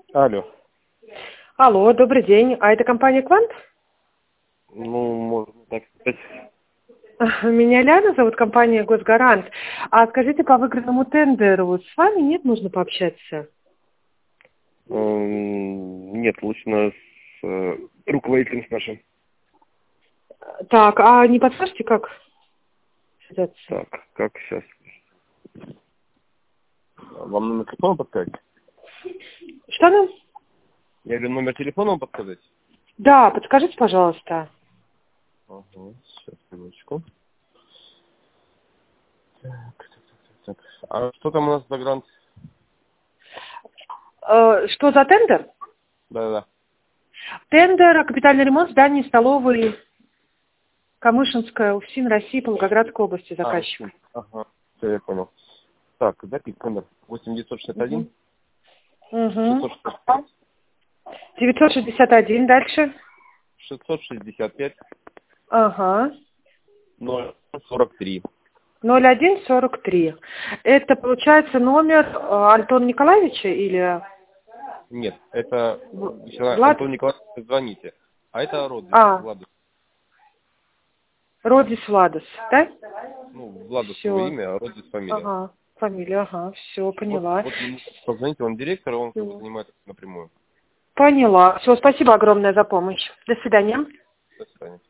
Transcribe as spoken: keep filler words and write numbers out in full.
Алло. Алло, добрый день. А это компания «Квант»? Ну, можно так сказать. Меня Ляна зовут, компания «Госгарант». А скажите, по выигранному тендеру с вами нет, нужно пообщаться? Эм, Нет, лучше с э, руководителем с нашим. Так, а не подскажете, как связаться? Так, как сейчас? Вам номер телефона подсказать? Что нам? Я говорю, номер телефона вам подсказать? Да, подскажите, пожалуйста. Ага, сейчас, минуточку. Так, так, так, так. А что там у нас за грант? Э, что за тендер? Да-да-да. Тендер «Капитальный ремонт зданий столовой Камышинская, УФСИН, России, по Волгоградской области» А, заказчик. ага, все, я понял. Так, запись, номер восемь девятьсот шестьдесят один Угу. шестьсот шестьдесят пять девятьсот шестьдесят один, дальше. шестьсот шестьдесят пять Ага. ноль сорок три. ноль один сорок три. Это, получается, номер э, Антона Николаевича или Нет, это В- еще Влад? Антон Николаевич, звоните. А это Родис, А, Владус. Родис Владос, да? Ну, Владус его Все. имя, а Родис фамилия. Ага. Фамилия, ага, все, Вот, поняла. вот ему позвоните, он директор, он как бы Всё. занимается напрямую. Поняла. Все, спасибо огромное за помощь. До свидания. До свидания.